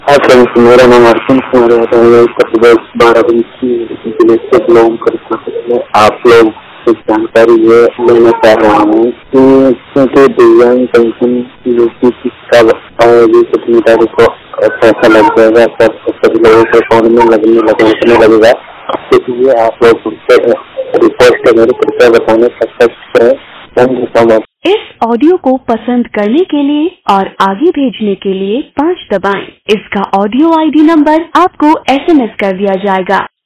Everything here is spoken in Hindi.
हाँ फ्रेंड्स, मेरा नाम अर्जुन कुमार यादव है। उत्तर प्रदेश बाराबंकी जिले से बिलोंग करता हूँ। आप लोग से जानकारी ये लेना चाह रहा हूँ कि क्योंकि दिव्यांग पेंशन यूपी कब आएगी, कितनी तारीख को पैसा लग जाएगा, सब सभी लोगों के अकाउंट में लगने लगेगा। इसलिए आप लोग उनसे रिपोर्ट के मेरे कृपया बताने सकते हैं। Thank you so much. इस ऑडियो को पसंद करने के लिए और आगे भेजने के लिए 5 दबाएं। इसका ऑडियो ID नंबर आपको SMS कर दिया जाएगा।